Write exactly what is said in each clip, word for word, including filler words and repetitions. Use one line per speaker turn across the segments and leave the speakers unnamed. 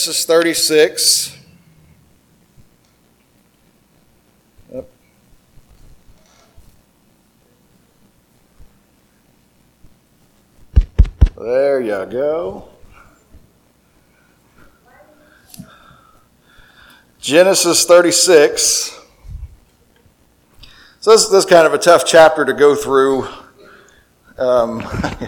Genesis thirty-six. Yep. There you go. Genesis thirty-six. So this, this is kind of a tough chapter to go through. Um,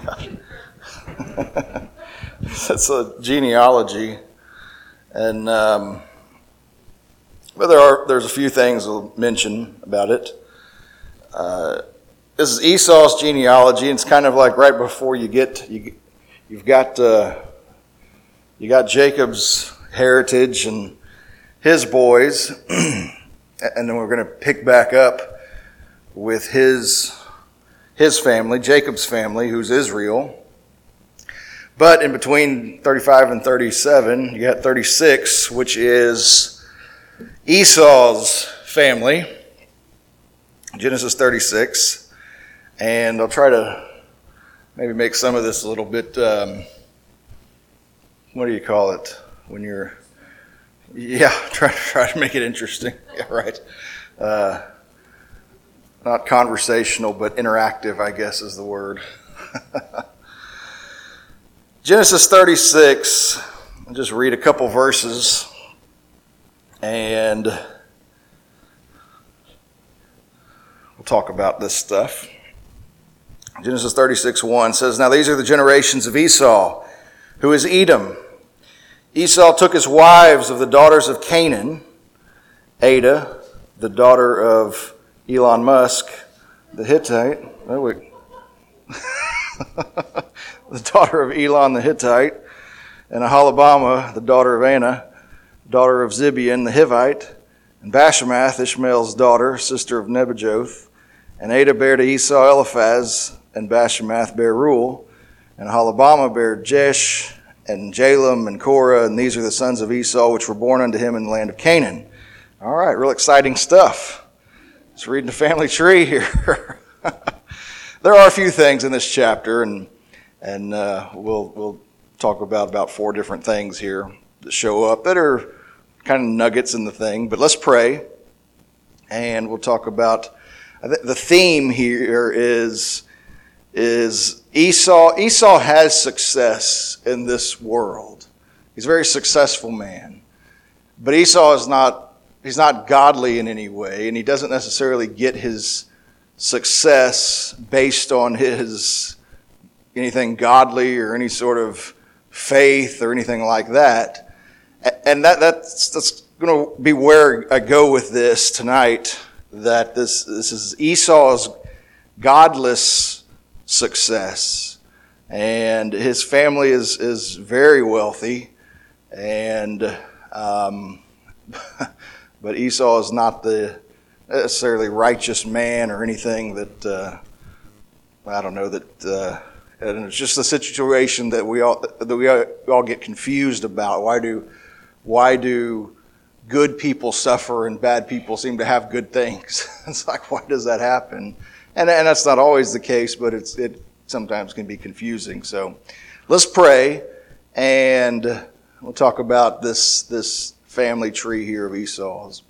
it's a genealogy. And um, but there are there's a few things I'll mention about it. Uh, this is Esau's genealogy, and it's kind of like right before you get you you've got uh, you got Jacob's heritage and his boys, and then we're going to pick back up with his his family, Jacob's family, who's Israel. But in between thirty-five and thirty-seven, you got thirty-six, which is Esau's family. Genesis thirty-six. And I'll try to maybe make some of this a little bit, um, what do you call it? When you're, yeah, try, try to make it interesting. Yeah, right. Uh, not conversational, but interactive, I guess is the word. Genesis thirty-six, I'll just read a couple verses, and we'll talk about this stuff. Genesis thirty-six one says, "Now these are the generations of Esau, who is Edom. Esau took his wives of the daughters of Canaan, Adah, the daughter of Elon Musk, the Hittite." Oh, wait. The daughter of Elon the Hittite, and Aholibamah, the daughter of Anna, daughter of Zibeon the Hivite, and Bashemath, Ishmael's daughter, sister of Nebajoth. And Adah bare to Esau Eliphaz, and Bashemath bare Reuel, and Aholibamah bare Jesh, and Jalem, and Korah, and these are the sons of Esau, which were born unto him in the land of Canaan. All right, real exciting stuff. Just reading the family tree here. There are a few things in this chapter, and And uh, we'll we'll talk about about four different things here that show up that are kind of nuggets in the thing. But let's pray, and we'll talk about I think the theme here is is Esau. Esau has success in this world. He's a very successful man, but Esau is not. He's not godly in any way, and he doesn't necessarily get his success based on his anything godly or any sort of faith or anything like that. And that that's that's going to be where I go with this tonight, that this this is Esau's godless success. And his family is, is very wealthy, and um, but Esau is not the necessarily righteous man or anything that, uh, I don't know, that... Uh, And it's just a situation that we all that we all get confused about. Why do why do good people suffer and bad people seem to have good things? It's like, why does that happen? And and that's not always the case, but it's it sometimes can be confusing. So let's pray, and we'll talk about this this family tree here of Esau's.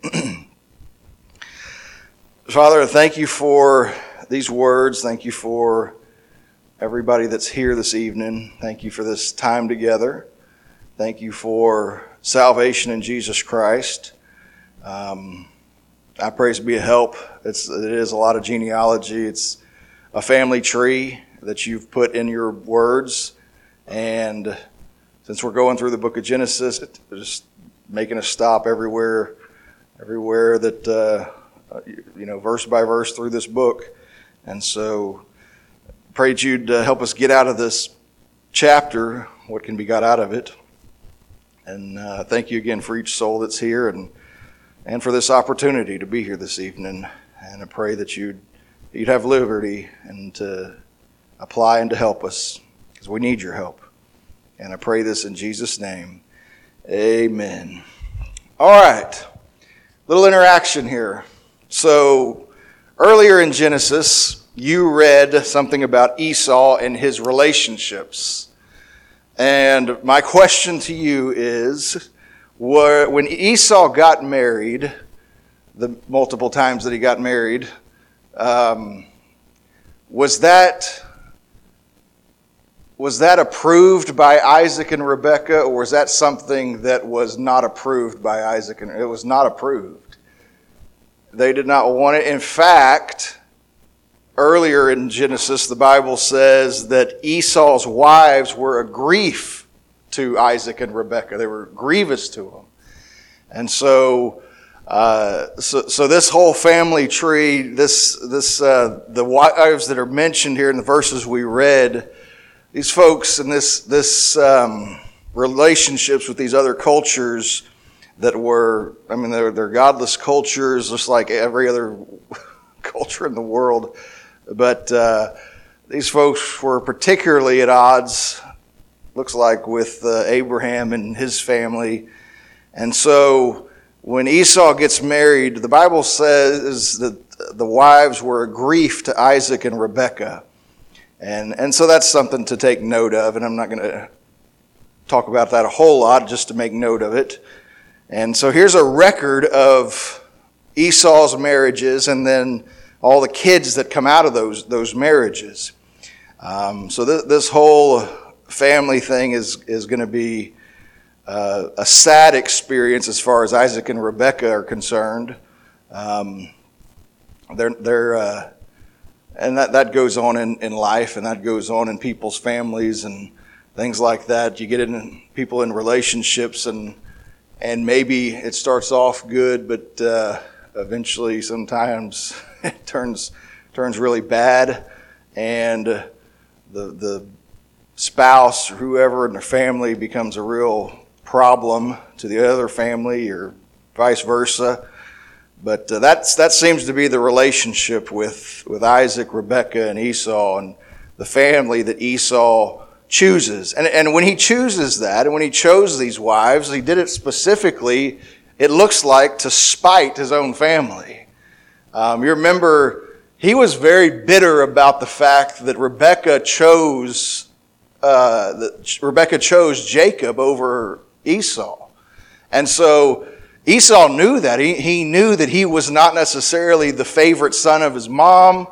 Father, thank you for these words. Thank you for everybody that's here this evening. Thank you for this time together. Thank you for salvation in Jesus Christ. Um, I pray it's be a help. It's, it is a lot of genealogy. It's a family tree that you've put in your words. And since we're going through the book of Genesis, it, just making a stop everywhere, everywhere that, uh, you know, verse by verse through this book. And so prayed you'd uh, help us get out of this chapter what can be got out of it. And uh, thank you again for each soul that's here, and and for this opportunity to be here this evening. And I pray that you'd you'd have liberty and to apply and to help us, because we need your help. And I pray this in Jesus' name. Amen. All right. Little interaction here. So earlier in Genesis, you read something about Esau and his relationships. And my question to you is, were when Esau got married, the multiple times that he got married, um, was that was that approved by Isaac and Rebekah, or was that something that was not approved by Isaac? And it was not approved. They did not want it. In fact, earlier in Genesis, the Bible says that Esau's wives were a grief to Isaac and Rebekah. They were grievous to him. And so, uh, so, so this whole family tree, this, this, uh, the wives that are mentioned here in the verses we read, these folks and this, this, um, relationships with these other cultures that were, I mean, they're, they're godless cultures, just like every other culture in the world. But uh, these folks were particularly at odds, looks like, with uh, Abraham and his family. And so when Esau gets married, the Bible says that the wives were a grief to Isaac and Rebekah. And, and so that's something to take note of, and I'm not going to talk about that a whole lot, just to make note of it. And so here's a record of Esau's marriages, and then all the kids that come out of those those marriages. Um, so th- this whole family thing is is going to be uh, a sad experience as far as Isaac and Rebekah are concerned. Um, they're they're uh, and that, that goes on in, in life, and that goes on in people's families and things like that. You get in people in relationships, and and maybe it starts off good, but uh, eventually sometimes it turns turns really bad, and the the spouse or whoever in the family becomes a real problem to the other family, or vice versa. But uh, that's that seems to be the relationship with with Isaac, Rebekah, and Esau, and the family that Esau chooses. And and when he chooses that, and when he chose these wives, he did it specifically, it looks like, to spite his own family. Um, you remember, he was very bitter about the fact that Rebekah chose uh, that Rebekah chose Jacob over Esau, and so Esau knew that. He he knew that he was not necessarily the favorite son of his mom,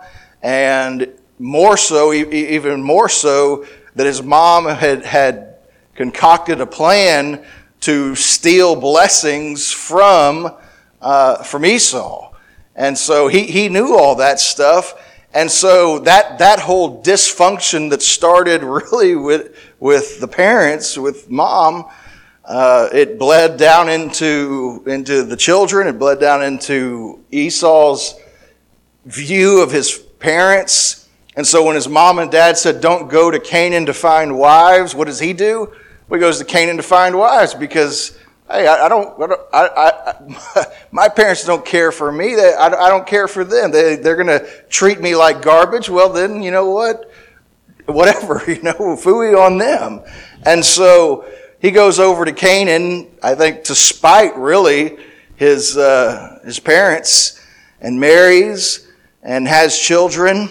and more so, even more so, that his mom had had concocted a plan to steal blessings from uh, from Esau. And so he, he knew all that stuff. And so that, that whole dysfunction that started really with, with the parents, with mom, uh, it bled down into, into the children. It bled down into Esau's view of his parents. And so when his mom and dad said, don't go to Canaan to find wives, what does he do? Well, he goes to Canaan to find wives because, hey, I, I don't, I, don't I, I, my parents don't care for me. They, I, I don't care for them. They, they're going to treat me like garbage. Well, then, you know what? Whatever, you know, phooey on them. And so he goes over to Canaan, I think to spite, really, his, uh, his parents, and marries and has children.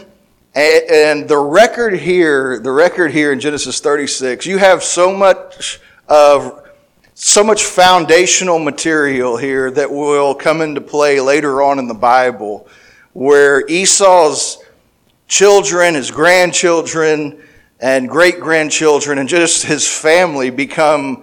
And the record here, the record here in Genesis thirty-six, you have so much of, so much foundational material here that will come into play later on in the Bible, where Esau's children, his grandchildren, and great-grandchildren, and just his family become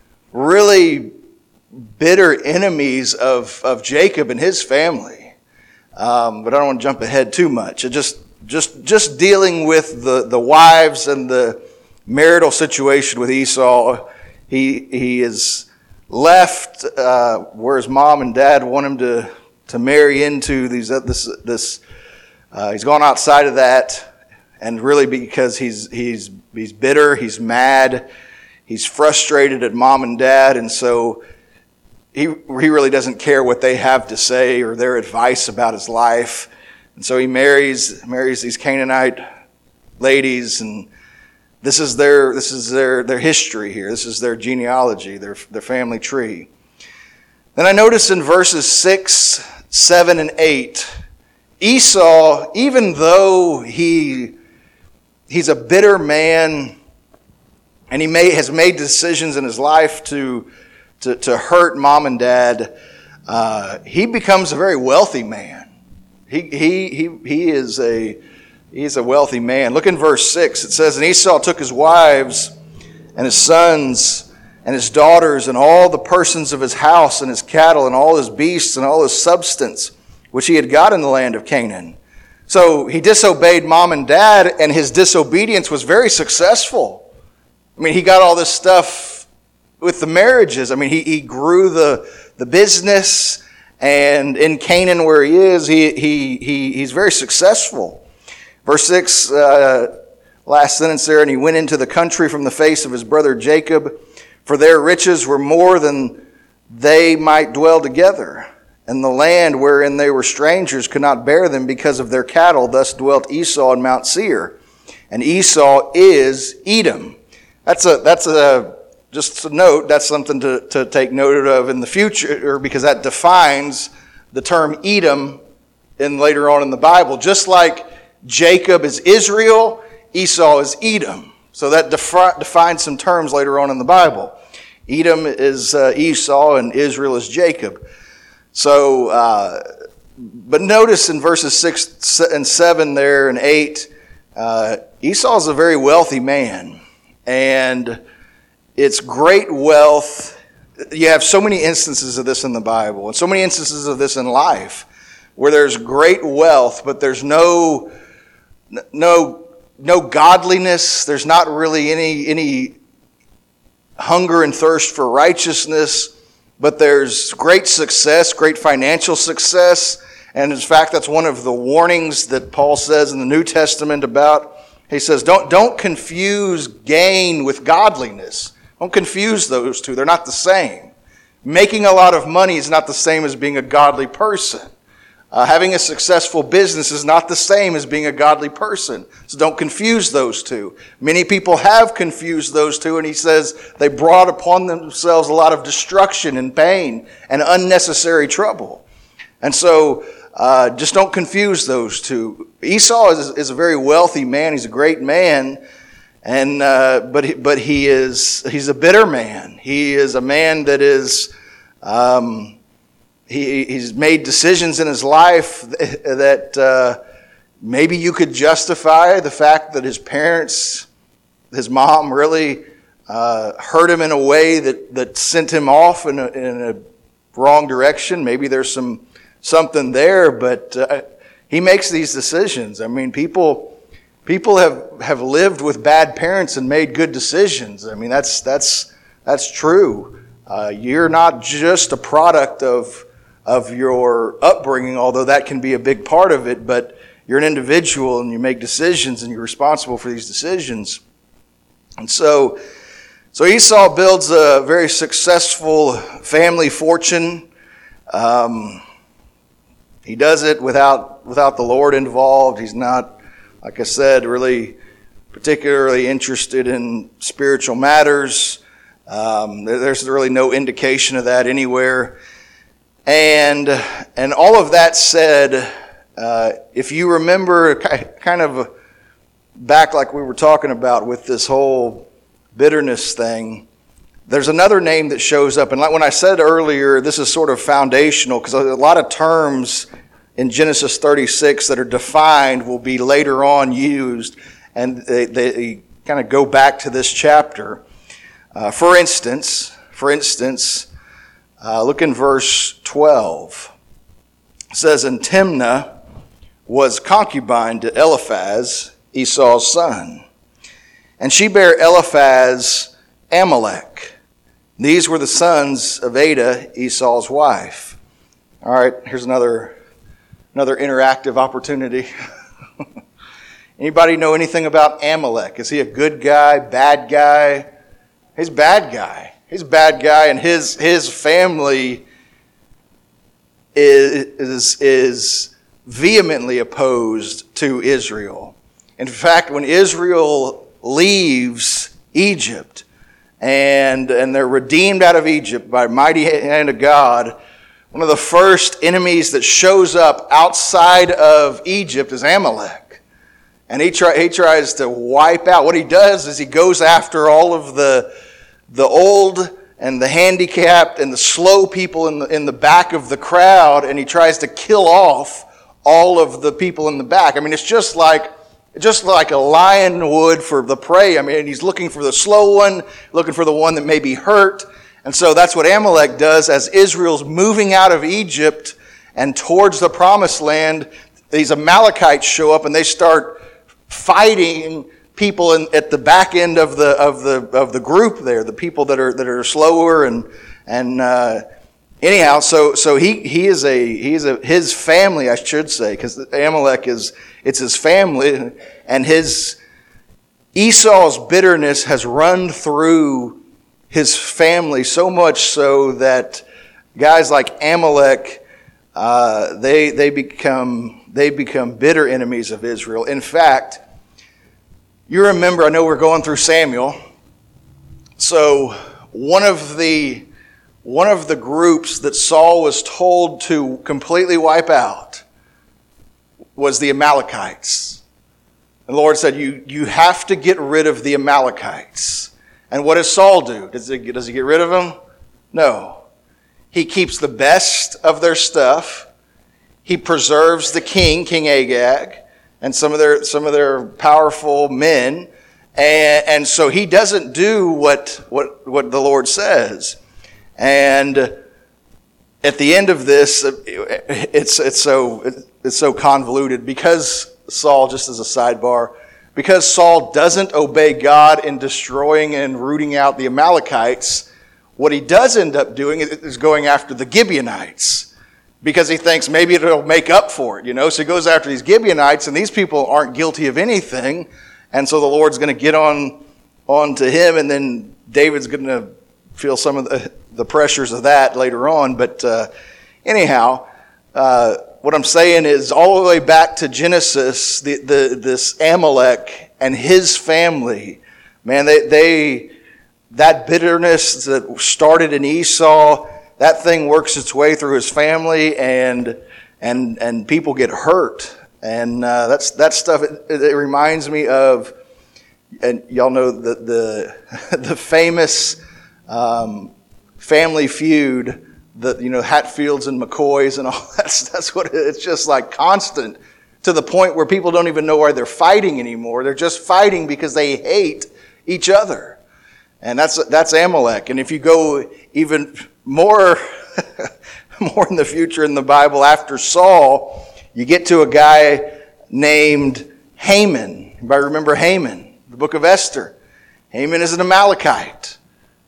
really bitter enemies of, of Jacob and his family. Um, but I don't want to jump ahead too much. It just Just just dealing with the, the wives and the marital situation with Esau, he he is left uh, where his mom and dad want him to to marry into these uh, this this. Uh, he's gone outside of that, and really because he's he's he's bitter, he's mad, he's frustrated at mom and dad, and so he he really doesn't care what they have to say or their advice about his life. And so he marries marries these Canaanite ladies, and this is their this is their, their history here. This is their genealogy, their their family tree. Then I notice in verses six, seven, and eight, Esau, even though he he's a bitter man, and he may has made decisions in his life to to, to hurt mom and dad, uh, he becomes a very wealthy man. He he he he is a he's a wealthy man. Look in verse six. It says, "And Esau took his wives and his sons and his daughters and all the persons of his house and his cattle and all his beasts and all his substance, which he had got in the land of Canaan." So he disobeyed mom and dad, and his disobedience was very successful. I mean, he got all this stuff with the marriages. I mean, he, he grew the, the business, and in Canaan where he is, he, he, he he's very successful. Verse six, uh, last sentence there, "And he went into the country from the face of his brother Jacob, for their riches were more than they might dwell together. And the land wherein they were strangers could not bear them because of their cattle. Thus dwelt Esau in Mount Seir. And Esau is Edom." That's a, that's a, just a note, that's something to, to take note of in the future, because that defines the term Edom in later on in the Bible. Just like Jacob is Israel, Esau is Edom. So that defi- defines some terms later on in the Bible. Edom is uh, Esau and Israel is Jacob. So, uh, but notice in verses six and seven there and eight, uh, Esau is a very wealthy man, and it's great wealth. You have so many instances of this in the Bible, and so many instances of this in life, where there's great wealth, but there's no, no, no godliness. There's not really any any hunger and thirst for righteousness. But there's great success, great financial success. And in fact, that's one of the warnings that Paul says in the New Testament about. He says, don't, don't confuse gain with godliness. Don't confuse those two. They're not the same. Making a lot of money is not the same as being a godly person. Uh, having a successful business is not the same as being a godly person. So don't confuse those two. Many people have confused those two, and he says they brought upon themselves a lot of destruction and pain and unnecessary trouble. And so uh, just don't confuse those two. Esau is, is a very wealthy man. He's a great man, and uh, but he, but he is he's a bitter man. He is a man that is. Um, He, he's made decisions in his life that uh, maybe you could justify the fact that his parents, his mom really uh, hurt him in a way that, that sent him off in a, in a wrong direction. Maybe there's some something there, but uh, he makes these decisions. I mean, people people have, have lived with bad parents and made good decisions. I mean, that's that's that's true. Uh, you're not just a product of of your upbringing, although that can be a big part of it, but you're an individual and you make decisions and you're responsible for these decisions. And so, so Esau builds a very successful family fortune. Um, he does it without, without the Lord involved. He's not, like I said, really particularly interested in spiritual matters. Um, there, there's really no indication of that anywhere. And and all of that said, uh, if you remember kind of back like we were talking about with this whole bitterness thing, there's another name that shows up. And like when I said earlier, this is sort of foundational because a lot of terms in Genesis thirty-six that are defined will be later on used, and they, they kind of go back to this chapter. Uh, for instance, for instance, Uh, look in verse twelve. It says, "And Timnah was concubine to Eliphaz, Esau's son. And she bare Eliphaz Amalek. These were the sons of Adah, Esau's wife." All right, here's another, another interactive opportunity. Anybody know anything about Amalek? Is he a good guy, bad guy? He's a bad guy. He's a bad guy, and his his family is, is, is vehemently opposed to Israel. In fact, when Israel leaves Egypt and, and they're redeemed out of Egypt by mighty hand of God, one of the first enemies that shows up outside of Egypt is Amalek. And he, try, he tries to wipe out. What he does is he goes after all of the the old and the handicapped and the slow people in the, in the back of the crowd, and he tries to kill off all of the people in the back. I mean, it's just like just like a lion would for the prey. I mean, he's looking for the slow one, looking for the one that may be hurt. And so that's what Amalek does as Israel's moving out of Egypt and towards the promised land. These Amalekites show up and they start fighting people in, at the back end of the of the of the group there, the people that are that are slower and and uh, anyhow, so so he he is a he is a his family, I should say, because Amalek is it's his family, and his Esau's bitterness has run through his family so much so that guys like Amalek uh, they they become they become bitter enemies of Israel. In fact, you remember, I know we're going through Samuel. So one of the one of the groups that Saul was told to completely wipe out was the Amalekites. And the Lord said, you, you have to get rid of the Amalekites. And what does Saul do? Does he, does he get rid of them? No. He keeps the best of their stuff. He preserves the king, King Agag, and some of their some of their powerful men, and, and so he doesn't do what what what the Lord says. And at the end of this, it's it's so it's so convoluted because Saul, just as a sidebar, because Saul doesn't obey God in destroying and rooting out the Amalekites. What he does end up doing is going after the Gibeonites, because he thinks maybe it'll make up for it, you know. So he goes after these Gibeonites, and these people aren't guilty of anything. And so the Lord's going to get on, on to him, and then David's going to feel some of the, the pressures of that later on. But uh, anyhow, uh, what I'm saying is all the way back to Genesis, the, the, this Amalek and his family, man, they, they that bitterness that started in Esau, that thing works its way through his family, and and and people get hurt, and uh, that's that stuff. It, it reminds me of, and y'all know the the the famous um, Family Feud, the you know Hatfields and McCoys and all that's that's what it, it's just like constant, to the point where people don't even know why they're fighting anymore. They're just fighting because they hate each other. And that's that's Amalek. And if you go even more, more in the future in the Bible, after Saul, you get to a guy named Haman. Everybody remember Haman, the book of Esther? Haman is an Amalekite.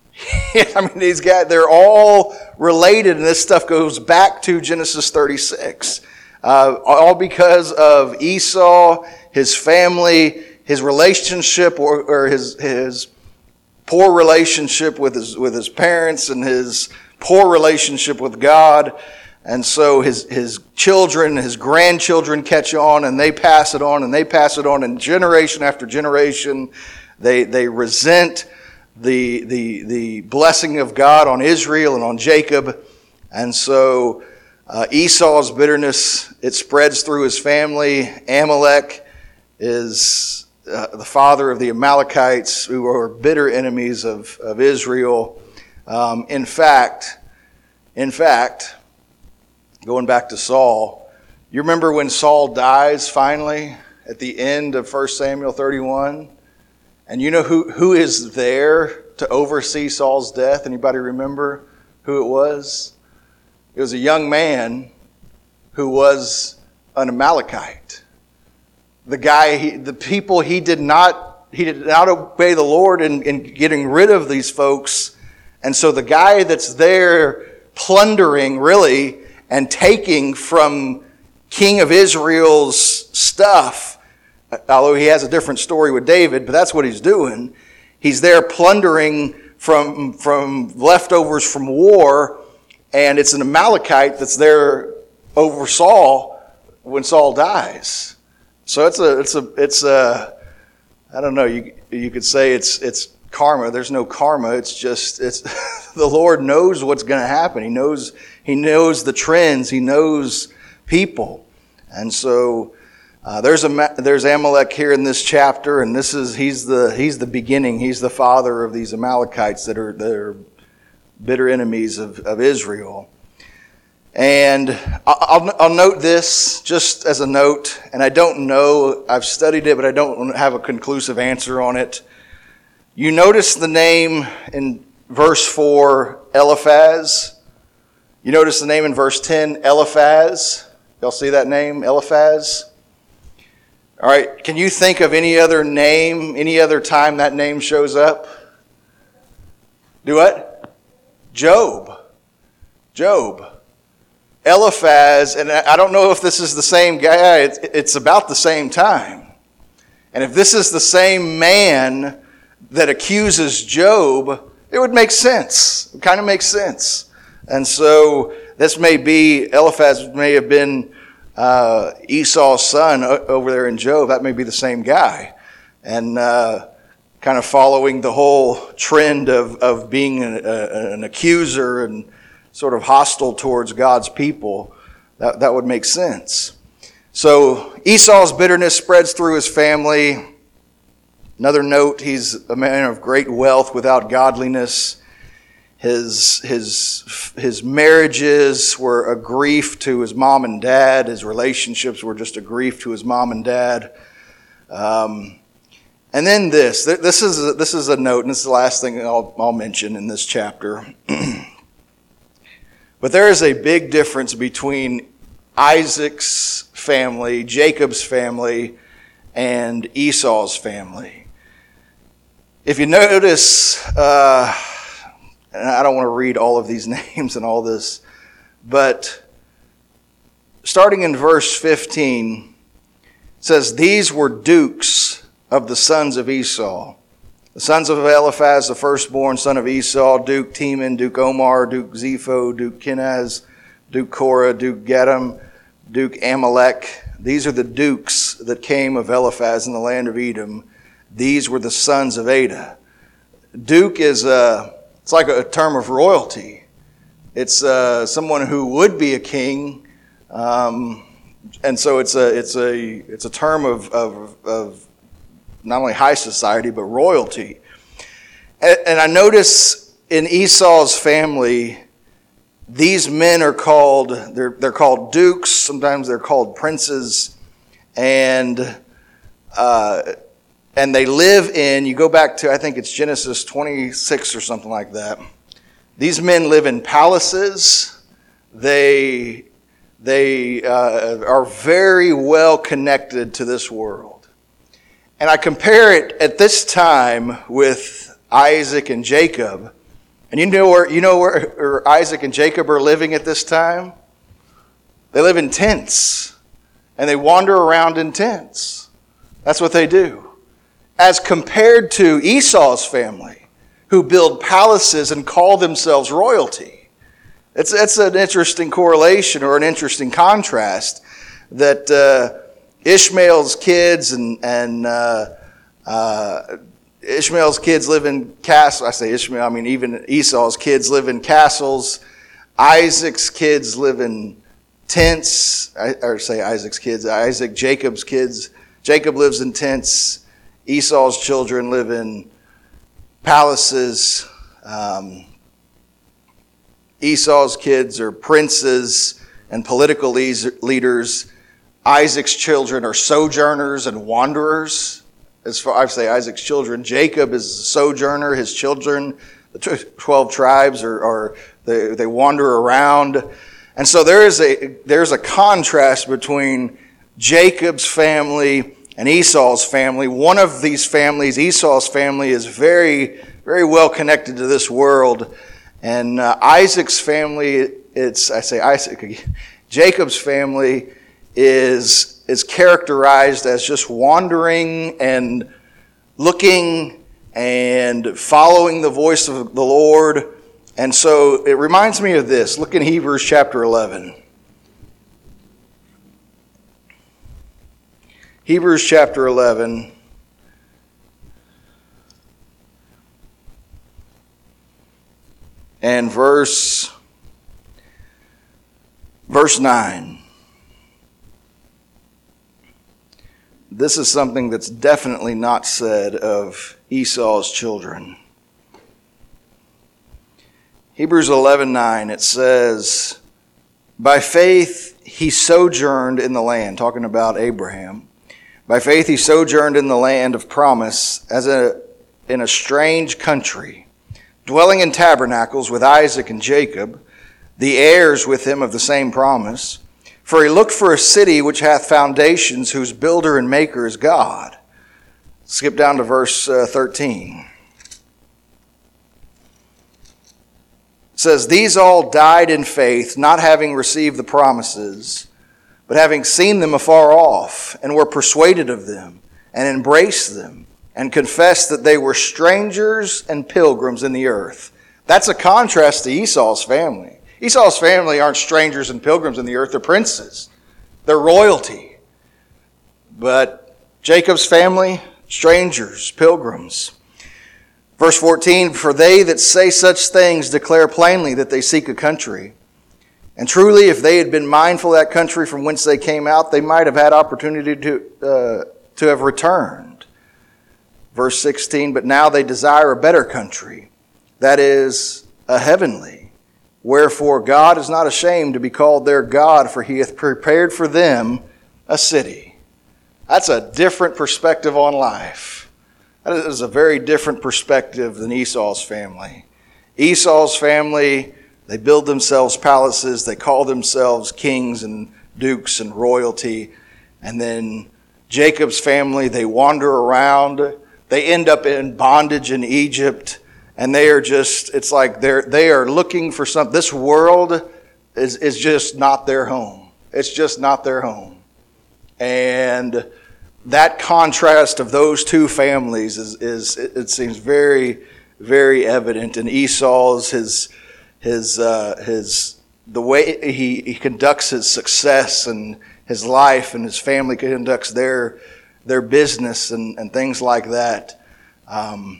I mean, these guys, they're all related, and this stuff goes back to Genesis thirty-six. Uh, all because of Esau, his family, his relationship, or, or his his poor relationship with his with his parents, and his poor relationship with God. And so his his children, his grandchildren catch on, and they pass it on, and they pass it on, and generation after generation, they they resent the the the blessing of God on Israel and on Jacob. And so uh, Esau's bitterness, it spreads through his family. Amalek is Uh, the father of the Amalekites, who are bitter enemies of, of Israel. Um, in fact, in fact, going back to Saul, you remember when Saul dies finally at the end of First Samuel thirty-one? And you know who, who is there to oversee Saul's death? Anybody remember who it was? It was a young man who was an Amalekite. The guy, he, the people he did not, he did not obey the Lord in, in getting rid of these folks. And so the guy that's there plundering, really, and taking from King of Israel's stuff, although he has a different story with David, but that's what he's doing. He's there plundering from, from leftovers from war, and it's an Amalekite that's there over Saul when Saul dies. So it's a, it's a, it's a, I don't know, you you could say it's it's karma. There's no karma. It's just, it's, the Lord knows what's going to happen. He knows, He knows the trends. He knows people. And so uh, there's a, there's Amalek here in this chapter, and this is, he's the, he's the beginning. He's the father of these Amalekites that are, that are bitter enemies of, of Israel. And I'll, I'll note this just as a note, and I don't know, I've studied it, but I don't have a conclusive answer on it. You notice the name in verse four, Eliphaz. You notice the name in verse ten, Eliphaz. Y'all see that name, Eliphaz? All right, can you think of any other name, any other time that name shows up? Do what? Job. Job. Eliphaz, and I don't know if this is the same guy, it's, it's about the same time. And if this is the same man that accuses Job, it would make sense. It kind of makes sense. And so this may be, Eliphaz may have been uh, Esau's son over there in Job. That may be the same guy. And uh, kind of following the whole trend of, of being an, a, an accuser and sort of hostile towards God's people, that, that would make sense. So Esau's bitterness spreads through his family. Another note, he's a man of great wealth without godliness. His, his, his marriages were a grief to his mom and dad. His relationships were just a grief to his mom and dad. Um, and then this, this is, a, this is a note, and this is the last thing I'll, I'll mention in this chapter. But there is a big difference between Isaac's family, Jacob's family, and Esau's family. If you notice, uh, and I don't want to read all of these names and all this, but starting in verse fifteen, it says, "These were dukes of the sons of Esau. The sons of Eliphaz, the firstborn son of Esau, Duke Teman, Duke Omar, Duke Zepho, Duke Kenaz, Duke Korah, Duke Gedem, Duke Amalek. These are the dukes that came of Eliphaz in the land of Edom. These were the sons of Adah." Duke is a, it's like a term of royalty. It's uh, someone who would be a king, um, and so it's a it's a it's a term of of, of not only high society, but royalty. And, and I notice in Esau's family, these men are called, they're, they're called dukes, sometimes they're called princes, and uh, and they live in, you go back to, I think it's Genesis twenty-six or something like that. These men live in palaces. They, they uh, are very well connected to this world. And I compare it at this time with Isaac and Jacob. And you know where you know where, where Isaac and Jacob are living at this time? They live in tents. And they wander around in tents. That's what they do. As compared to Esau's family, who build palaces and call themselves royalty. It's, it's an interesting correlation or an interesting contrast that uh, Ishmael's kids and and uh, uh, Ishmael's kids live in castles. I say Ishmael, I mean even Esau's kids live in castles. Isaac's kids live in tents. I or say Isaac's kids. Isaac, Jacob's kids. Jacob lives in tents. Esau's children live in palaces. Um, Esau's kids are princes and political leaders. Isaac's children are sojourners and wanderers. As far I say Isaac's children, Jacob is a sojourner. His children, the twelve tribes, are, are they, they wander around. And so there is a there's a contrast between Jacob's family and Esau's family. One of these families, Esau's family, is very, very well connected to this world. And uh, Isaac's family, it's I say Isaac, Jacob's family is is characterized as just wandering and looking and following the voice of the Lord. And so it reminds me of this. Look in Hebrews chapter eleven. Hebrews chapter eleven. And verse verse nine. This is something that's definitely not said of Esau's children. Hebrews eleven nine, it says, by faith he sojourned in the land, talking about Abraham. By faith he sojourned in the land of promise as a in a strange country, dwelling in tabernacles with Isaac and Jacob, the heirs with him of the same promise. For he looked for a city which hath foundations, whose builder and maker is God. Skip down to verse uh, thirteen. It says, these all died in faith, not having received the promises, but having seen them afar off, and were persuaded of them, and embraced them, and confessed that they were strangers and pilgrims in the earth. That's a contrast to Esau's family. Esau's family aren't strangers and pilgrims in the earth, they're princes. They're royalty. But Jacob's family, strangers, pilgrims. Verse fourteen, for they that say such things declare plainly that they seek a country. And truly, if they had been mindful of that country from whence they came out, they might have had opportunity to, uh, to have returned. Verse sixteen, but now they desire a better country, that is, a heavenly. Wherefore God is not ashamed to be called their God, for he hath prepared for them a city. That's a different perspective on life. That is a very different perspective than Esau's family. Esau's family, they build themselves palaces, they call themselves kings and dukes and royalty. And then Jacob's family, they wander around, they end up in bondage in Egypt. And they are just, it's like they're, they are looking for something. This world is, is just not their home. It's just not their home. And that contrast of those two families is, is it seems very, very evident in Esau's, his, his, uh, his, the way he, he conducts his success and his life, and his family conducts their, their business and, and things like that. Um,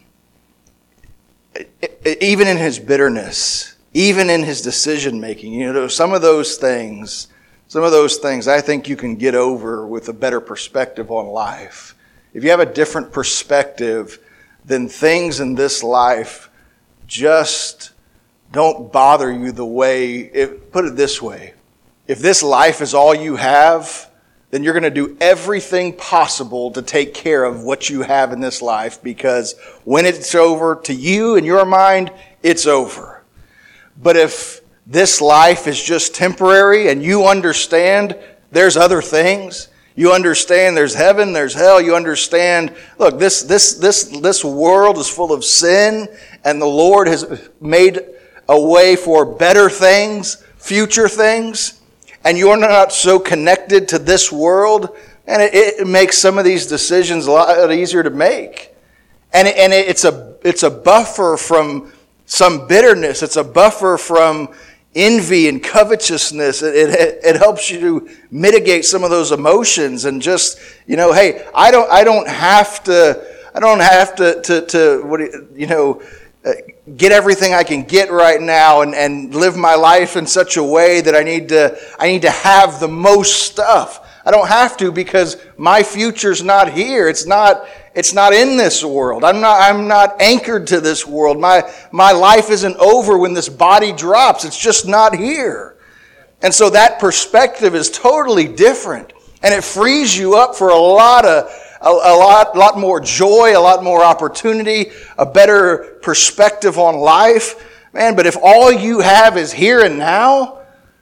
Even in his bitterness, even in his decision making, you know, some of those things, some of those things I think you can get over with a better perspective on life. If you have a different perspective, then things in this life just don't bother you the way, if, put it this way, if this life is all you have, then you're going to do everything possible to take care of what you have in this life, because when it's over, to you in your mind, it's over. But if this life is just temporary and you understand there's other things, you understand there's heaven, there's hell, you understand, look, this, this, this, this world is full of sin, and the Lord has made a way for better things, future things, and you're not so connected to this world, and it, it makes some of these decisions a lot easier to make. And, it, and it's a it's a buffer from some bitterness. It's a buffer from envy and covetousness. It, it, it helps you to mitigate some of those emotions and just, you know, hey, I don't I don't have to I don't have to to, to what you know. Uh, get everything I can get right now and, and live my life in such a way that I need to I need to have the most stuff. I don't have to, because my future's not here. It's not it's not in this world. I'm not I'm not anchored to this world. My my life isn't over when this body drops. It's just not here. And so that perspective is totally different, and it frees you up for a lot of A, a lot, lot more joy, a lot more opportunity, a better perspective on life. Man, but if all you have is here and now,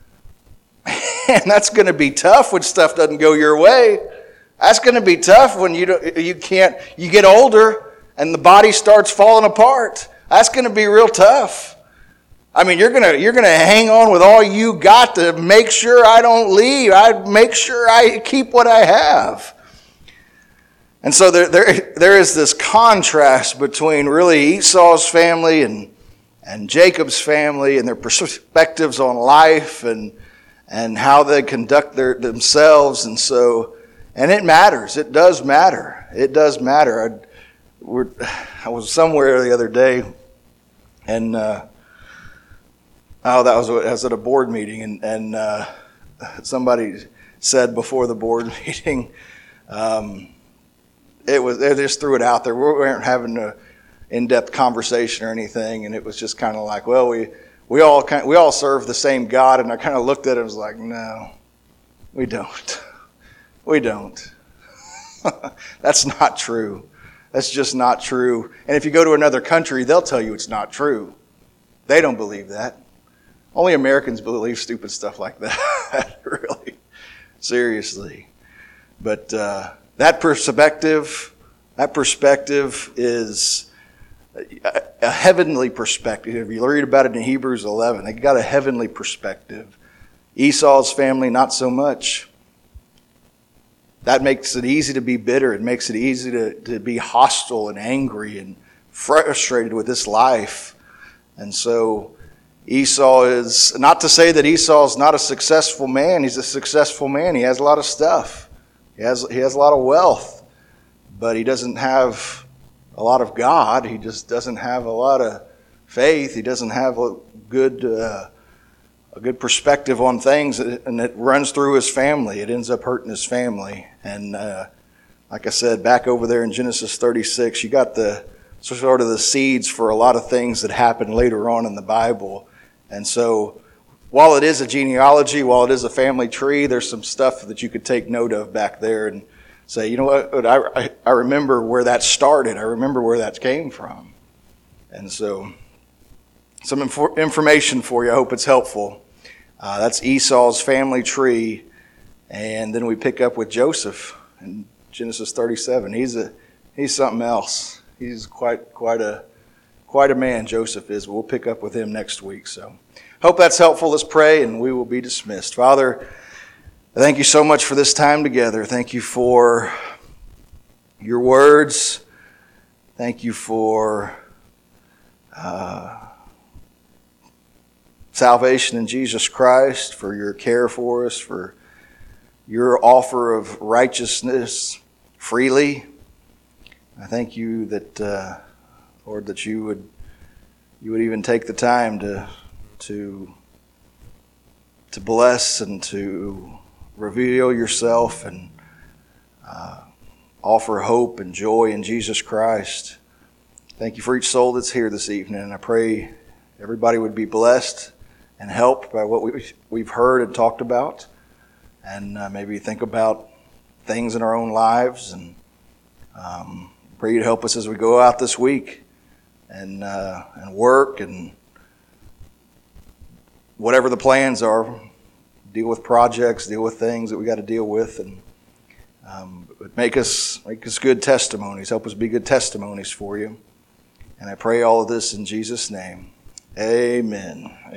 man, that's going to be tough when stuff doesn't go your way. That's going to be tough when you don't, you can't, you get older and the body starts falling apart. That's going to be real tough. I mean, you're going to, you're going to hang on with all you got to make sure I don't leave. I make sure I keep what I have. And so there, there, there is this contrast between really Esau's family and, and Jacob's family and their perspectives on life and, and how they conduct their, themselves. And so, and it matters. It does matter. It does matter. I, we're, I was somewhere the other day, and uh, oh, that was, I was at a board meeting, and, and uh, somebody said before the board meeting, um, It was, they just threw it out there. We weren't having an in-depth conversation or anything, and it was just kind of like, well, we we all kind we all serve the same God, and I kind of looked at it and was like, no, we don't. We don't. That's not true. That's just not true. And if you go to another country, they'll tell you it's not true. They don't believe that. Only Americans believe stupid stuff like that, really. Seriously. But uh, that perspective, that perspective is a, a heavenly perspective. If you read about it in Hebrews eleven, they got a heavenly perspective. Esau's family, not so much. That makes it easy to be bitter. It makes it easy to, to be hostile and angry and frustrated with this life. And so Esau is, not to say that Esau is not a successful man. He's a successful man. He has a lot of stuff. He has, he has a lot of wealth. But he doesn't have a lot of God. He just doesn't have a lot of faith. He doesn't have a good... Uh, a good perspective on things, and it runs through his family. It ends up hurting his family. And uh, like I said, back over there in Genesis thirty-six, you got the sort of the seeds for a lot of things that happen later on in the Bible. And so while it is a genealogy, while it is a family tree, there's some stuff that you could take note of back there and say, you know what, I, I remember where that started. I remember where that came from. And so some infor- information for you. I hope it's helpful. Uh, that's Esau's family tree. And then we pick up with Joseph in Genesis thirty-seven. He's a he's something else. He's quite quite a quite a man, Joseph is. We'll pick up with him next week. So hope that's helpful. Let's pray and we will be dismissed. Father, thank you so much for this time together. Thank you for your words. Thank you for uh salvation in Jesus Christ, for your care for us, for your offer of righteousness freely. I thank you that, uh, Lord, that you would you would even take the time to to to bless and to reveal yourself and uh, offer hope and joy in Jesus Christ. Thank you for each soul that's here this evening, and I pray everybody would be blessed and helped by what we, we've heard and talked about, and uh, maybe think about things in our own lives, and um, pray you'd help us as we go out this week and uh, and work and whatever the plans are, deal with projects, deal with things that we got to deal with, and um, make us make us good testimonies. Help us be good testimonies for you. And I pray all of this in Jesus' name. Amen.